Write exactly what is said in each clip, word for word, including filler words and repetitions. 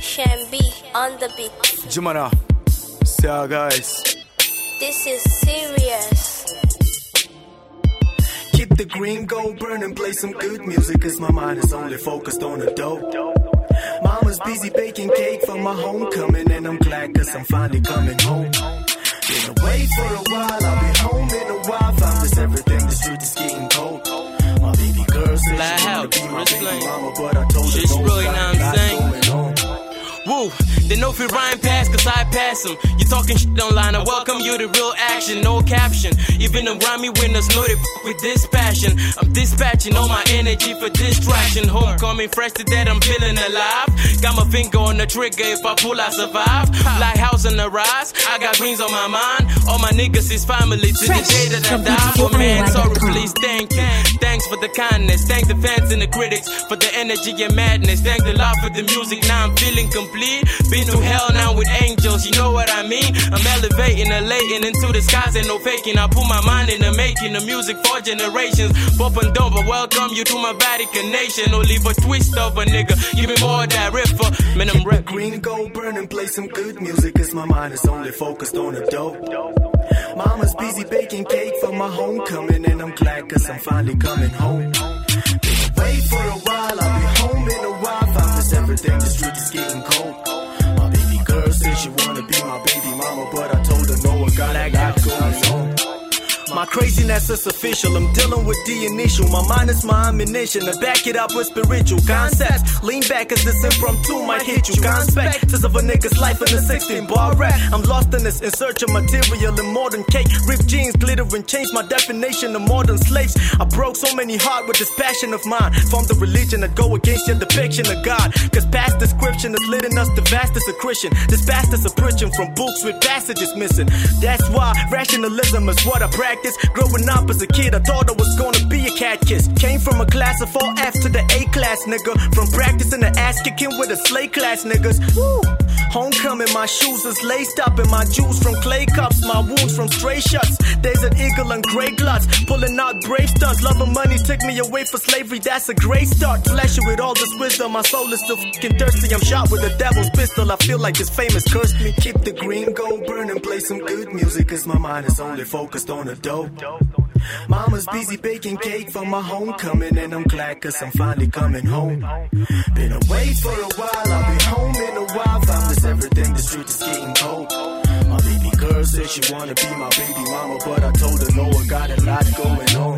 Shambi on the beat. Jumana, say hi guys. This is serious. Keep the green gold burning, play some good music, cause my mind is only focused on the dough. Mama's busy baking cake for my homecoming, and I'm glad cause I'm finally coming home. Been away for a while, I'll be home in a while. Found this everything, the street is getting cold. My baby girl said she wanna be my baby mama, but I told her Shit's don't really stop, not not saying. going on. Woo, they know if we rhyme pass, cause I pass them. You talking shit online, I welcome you to real action, no caption. Even the grimy winners know they f with this passion. I'm dispatching all my energy for distraction. Homecoming fresh to that, I'm feeling alive. Got my finger on the trigger, if I pull I survive. Lighthouse on the rise, I got greens on my mind. All my niggas is family to the day that I die. Oh man, sorry, please, thank you. Thanks for the kindness, thank the fans and the critics for the energy and madness. Thank the love for the music, now I'm feeling complete. Been through hell now with angels, you know what I mean? I'm elevating, elating into the skies, ain't no faking. I put my mind in the making of music for generations. Pop and dump, but welcome you to my Vatican nation. Don't leave a twist of a nigga, give me more of that ripper. Man, I'm rep. Green gold burning, play some good music, cause my mind is only focused on the dough. Mama's busy baking cake for my homecoming, and I'm glad cause I'm finally coming home. Been away for a while, I'll be home in a while. Found this everything, the street is getting cold. My baby girl said she wanna be my baby mama, but I told her no, I got a lot going on. My craziness is official, I'm dealing with the initial. My mind is my ammunition, I back it up with spiritual concepts. Lean back as this impromptu might hit you. Conspects of a nigga's life in a sixteen bar rap. I'm lost in this, in search of material and modern cake. Ripped jeans, glittering chains, my definition of modern slaves. I broke so many hearts with this passion of mine. Formed a religion that go against your depiction of God. Cause past description is leading us to vastest of Christian. This vastest of preaching from books with passages missing. That's why rationalism is what I practice. Growing up as a kid, I thought I was gonna be a catkiss. Came from a class of four F to the A class, nigga. From practicing the ass kicking with the slay class niggas. Woo! Homecoming, my shoes is laced up, and my juice from clay cups, my wounds from stray shots. There's an eagle and grey gluts, pulling out brave stunts. Love and money took me away for slavery, that's a great start. Flashing with all this wisdom, my soul is still fucking thirsty. I'm shot with a devil's pistol, I feel like his famous cursed me. Keep the green gold burning, play some good music, cause my mind is only focused on the dough. Mama's busy baking cake for my homecoming, and I'm glad cause I'm finally coming home. Been away for a while, I'll be home in a while. Found this everything, the street is getting cold. My baby girl said she wanna be my baby mama, but I told her no, I got a lot going on.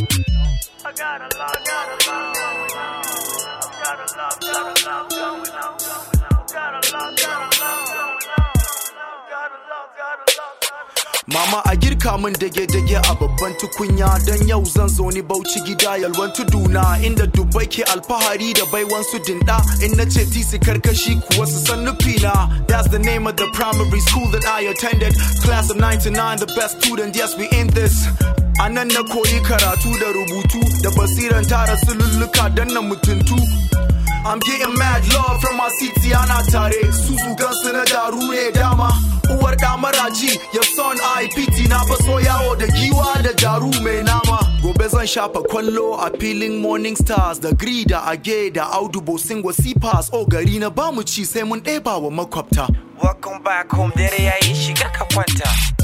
I got a lot, got a lot going on. I got a lot, got a lot going on. Got a lot, got a lot going on. Got a lot, got a lot. Mama a girka min dage-dage a babban tukunya, don yau zan zo ni Bauchi gida yalwan tuduna, inda Dubai ke alfahari da baiwan su dinda. In na ce tisi karkashi kuwa su san nufina. That's the name of the primary school that I attended. Class of ninety-nine, the best student, yes we in this. Anan na koyi karatu da rubutu, da basiran tara sululluka don na mutuntu. I'm getting mad love from my city ana tare. Suzu gansu na daru ne dama. Uwar damaraji, your son I pity na baso yawo da giwa da daru mai nama. Gobe zan shafa kwallo a filin Morning Stars, da Gri da Age da Audu Bosingo C-Pass. O gari na bamu ci sai mun ɗeba wa makwabta. Welcome back home, dare yayi shiga ka kwanta.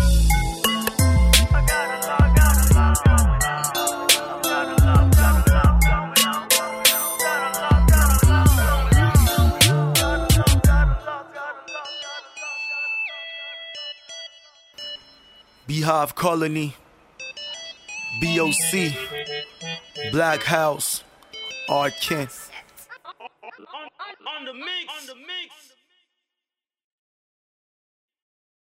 Beehive Colony, B O C, Black House, R. Kent. On, on, on the mix, on the mix.